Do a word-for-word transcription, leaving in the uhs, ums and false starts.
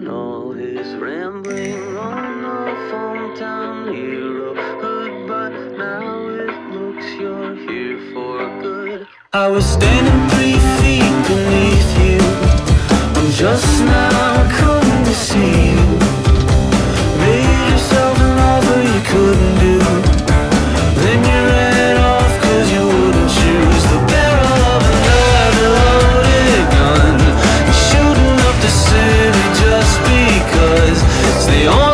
and all his rambling on off hometown hero hood, but now it looks you're here for good. I was standing three feet beneath you, I'm just now coming to see you. Made yourself an offer you couldn't do, then you ran off cause you wouldn't choose the barrel of another loaded gun, shooting up the city just because it's the only